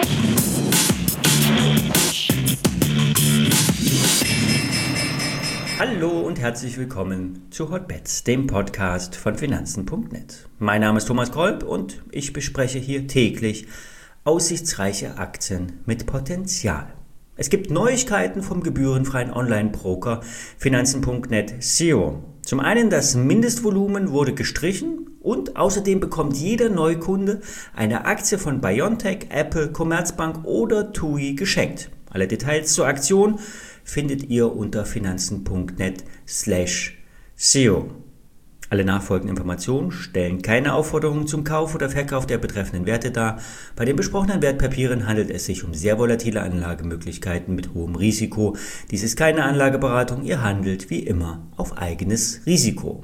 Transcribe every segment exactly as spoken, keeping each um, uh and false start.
Hallo und herzlich willkommen zu Hotbets, dem Podcast von Finanzen punkt net. Mein Name ist Thomas Kolb und ich bespreche hier täglich aussichtsreiche Aktien mit Potenzial. Es gibt Neuigkeiten vom gebührenfreien Online-Broker Finanzen punkt net Zero. Zum einen, das Mindestvolumen wurde gestrichen und außerdem bekommt jeder Neukunde eine Aktie von BioNTech, Apple, Commerzbank oder T U I geschenkt. Alle Details zur Aktion findet ihr unter finanzen punkt net slash zero. Alle nachfolgenden Informationen stellen keine Aufforderungen zum Kauf oder Verkauf der betreffenden Werte dar. Bei den besprochenen Wertpapieren handelt es sich um sehr volatile Anlagemöglichkeiten mit hohem Risiko. Dies ist keine Anlageberatung, ihr handelt wie immer auf eigenes Risiko.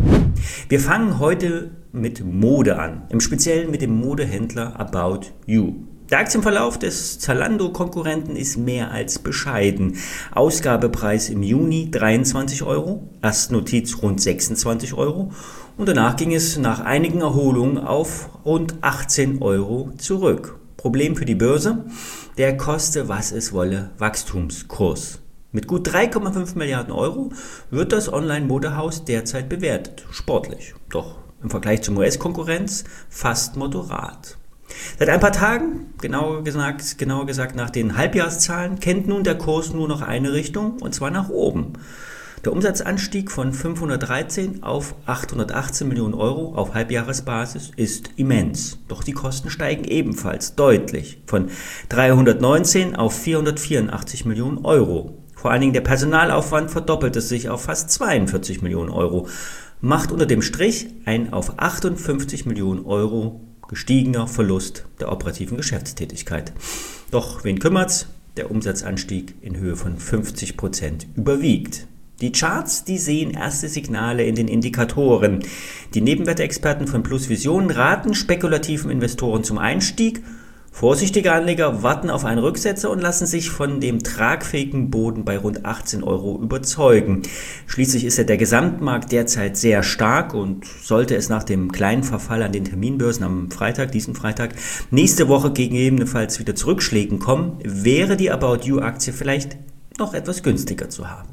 Wir fangen heute mit Mode an, im Speziellen mit dem Modehändler About You. Der Aktienverlauf des Zalando-Konkurrenten ist mehr als bescheiden. Ausgabepreis im Juni dreiundzwanzig Euro, Erstnotiz rund sechsundzwanzig Euro und danach ging es nach einigen Erholungen auf rund achtzehn Euro zurück. Problem für die Börse? Der koste was es wolle Wachstumskurs. Mit gut drei Komma fünf Milliarden Euro wird das Online-Modehaus derzeit bewertet. Sportlich, doch im Vergleich zum U S-Konkurrenz fast moderat. Seit ein paar Tagen, genauer gesagt, genauer gesagt nach den Halbjahreszahlen, kennt nun der Kurs nur noch eine Richtung, und zwar nach oben. Der Umsatzanstieg von fünfhundertdreizehn auf achthundertachtzehn Millionen Euro auf Halbjahresbasis ist immens. Doch die Kosten steigen ebenfalls deutlich von dreihundertneunzehn auf vierhundertvierundachtzig Millionen Euro. Vor allen Dingen der Personalaufwand verdoppelte sich auf fast zweiundvierzig Millionen Euro, macht unter dem Strich ein auf achtundfünfzig Millionen Euro gestiegener Verlust der operativen Geschäftstätigkeit. Doch wen kümmert's? Der Umsatzanstieg in Höhe von fünfzig Prozent überwiegt. Die Charts, die sehen erste Signale in den Indikatoren. Die Nebenwertexperten von Plus Vision raten spekulativen Investoren zum Einstieg. Vorsichtige Anleger warten auf einen Rücksetzer und lassen sich von dem tragfähigen Boden bei rund achtzehn Euro überzeugen. Schließlich ist ja der Gesamtmarkt derzeit sehr stark und sollte es nach dem kleinen Verfall an den Terminbörsen am Freitag, diesen Freitag, nächste Woche gegebenenfalls wieder zu Rückschlägen kommen, wäre die About You-Aktie vielleicht noch etwas günstiger zu haben.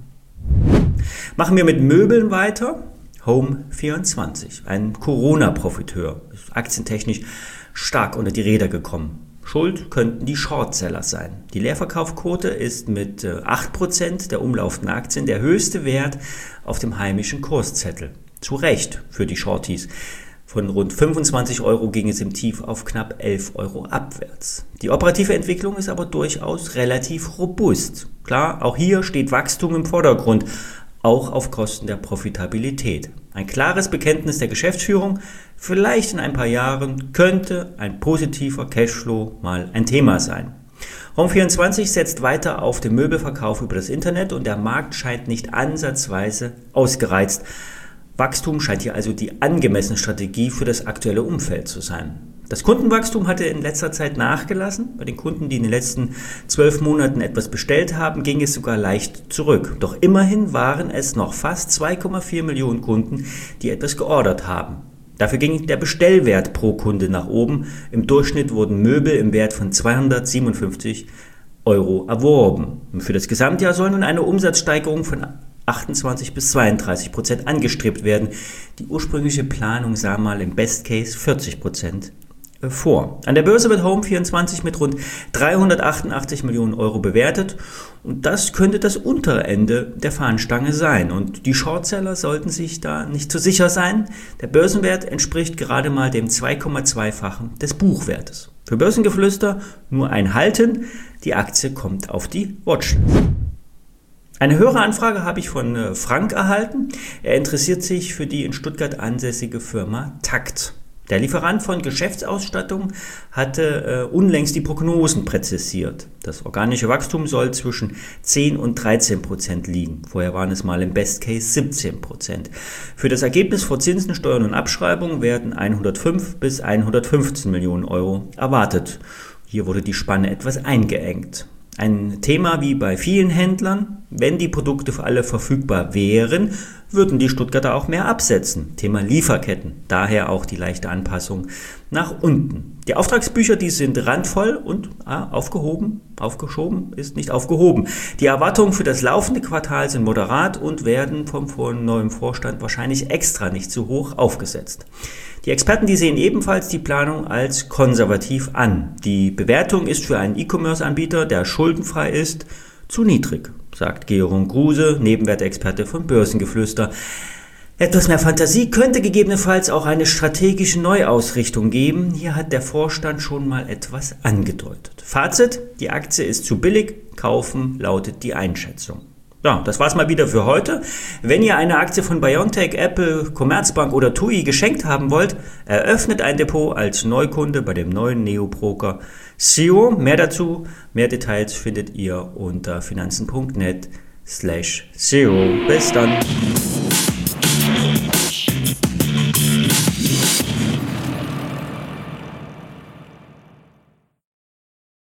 Machen wir mit Möbeln weiter. Home vierundzwanzig, ein Corona-Profiteur, ist aktientechnisch stark unter die Räder gekommen. Schuld könnten die Shortseller sein. Die Leerverkaufquote ist mit acht Prozent der umlaufenden Aktien der höchste Wert auf dem heimischen Kurszettel. Zu Recht für die Shorties. Von rund fünfundzwanzig Euro ging es im Tief auf knapp elf Euro abwärts. Die operative Entwicklung ist aber durchaus relativ robust. Klar, auch hier steht Wachstum im Vordergrund, auch auf Kosten der Profitabilität. Ein klares Bekenntnis der Geschäftsführung, vielleicht in ein paar Jahren könnte ein positiver Cashflow mal ein Thema sein. Home vierundzwanzig setzt weiter auf den Möbelverkauf über das Internet und der Markt scheint nicht ansatzweise ausgereizt. Wachstum scheint hier also die angemessene Strategie für das aktuelle Umfeld zu sein. Das Kundenwachstum hatte in letzter Zeit nachgelassen. Bei den Kunden, die in den letzten zwölf Monaten etwas bestellt haben, ging es sogar leicht zurück. Doch immerhin waren es noch fast zwei Komma vier Millionen Kunden, die etwas geordert haben. Dafür ging der Bestellwert pro Kunde nach oben. Im Durchschnitt wurden Möbel im Wert von zweihundertsiebenundfünfzig Euro erworben. Und für das Gesamtjahr soll nun eine Umsatzsteigerung von achtundzwanzig bis zweiunddreißig Prozent angestrebt werden. Die ursprüngliche Planung sah mal im Best Case vierzig Prozent vor. An der Börse wird Home vierundzwanzig mit rund dreihundertachtundachtzig Millionen Euro bewertet und das könnte das untere Ende der Fahnenstange sein und die Shortseller sollten sich da nicht zu sicher sein. Der Börsenwert entspricht gerade mal dem zwei Komma zwei-fachen des Buchwertes. Für Börsengeflüster nur ein Halten, die Aktie kommt auf die Watchlist. Eine höhere Anfrage habe ich von Frank erhalten. Er interessiert sich für die in Stuttgart ansässige Firma Takt. Der Lieferant von Geschäftsausstattung hatte äh, unlängst die Prognosen präzisiert. Das organische Wachstum soll zwischen zehn und dreizehn Prozent liegen. Vorher waren es mal im Best Case siebzehn Prozent. Für das Ergebnis vor Zinsen, Steuern und Abschreibung werden hundertfünf bis hundertfünfzehn Millionen Euro erwartet. Hier wurde die Spanne etwas eingeengt. Ein Thema wie bei vielen Händlern, wenn die Produkte für alle verfügbar wären, würden die Stuttgarter auch mehr absetzen. Thema Lieferketten, daher auch die leichte Anpassung nach unten. Die Auftragsbücher, die sind randvoll und ah, aufgehoben, aufgeschoben ist nicht aufgehoben. Die Erwartungen für das laufende Quartal sind moderat und werden vom neuen Vorstand wahrscheinlich extra nicht zu hoch aufgesetzt. Die Experten, die sehen ebenfalls die Planung als konservativ an. Die Bewertung ist für einen E-Commerce-Anbieter, der schuldenfrei ist, zu niedrig, sagt Georg Gruse, Nebenwertexperte von Börsengeflüster. Etwas mehr Fantasie könnte gegebenenfalls auch eine strategische Neuausrichtung geben. Hier hat der Vorstand schon mal etwas angedeutet. Fazit, die Aktie ist zu billig, kaufen lautet die Einschätzung. Ja, das war's mal wieder für heute. Wenn ihr eine Aktie von BioNTech, Apple, Commerzbank oder T U I geschenkt haben wollt, eröffnet ein Depot als Neukunde bei dem neuen Neo-Broker Zero. Mehr dazu, mehr Details findet ihr unter finanzen punkt net slash zero. Bis dann.